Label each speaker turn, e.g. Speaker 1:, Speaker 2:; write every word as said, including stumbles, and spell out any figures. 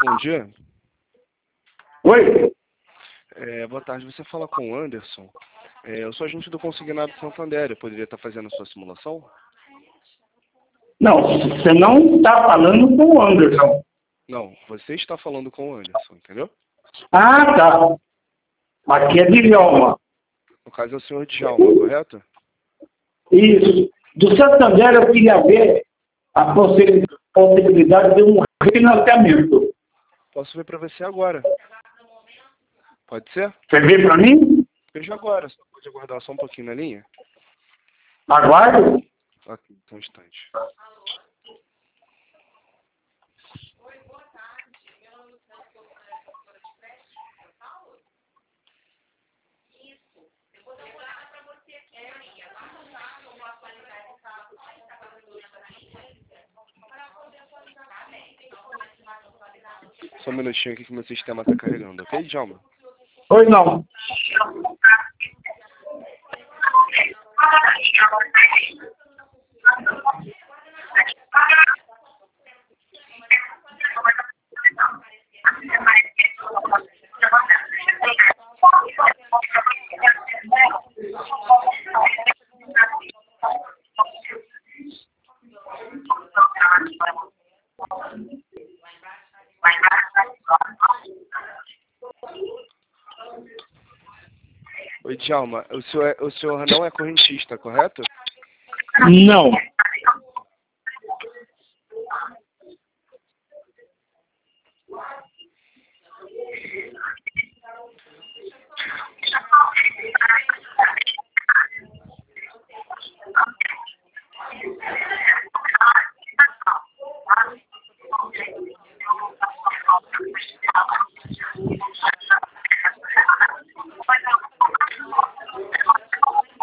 Speaker 1: Bom dia.
Speaker 2: Oi?
Speaker 1: É, boa tarde, você fala com o Anderson. É, eu sou agente do Consignado Santander, eu poderia estar fazendo a sua simulação?
Speaker 2: Não, você não está falando com o Anderson.
Speaker 1: Não, você está falando com o Anderson, entendeu?
Speaker 2: Ah, tá. Aqui é de Djalma.
Speaker 1: No caso é o senhor Djalma, correto?
Speaker 2: Isso. Do Santander eu queria ver a possi- possibilidade de um refinanciamento.
Speaker 1: Posso ver para você agora. Pode ser?
Speaker 2: Você vê para mim?
Speaker 1: Veja agora, só pode aguardar só um pouquinho na linha?
Speaker 2: Aguardo.
Speaker 1: Aqui, só um instante. Só um minutinho aqui que meu sistema está carregando, ok, Djalma?
Speaker 2: Oi, não.
Speaker 1: Oi, Djalma, o senhor, é, o senhor não é correntista, correto?
Speaker 2: Não.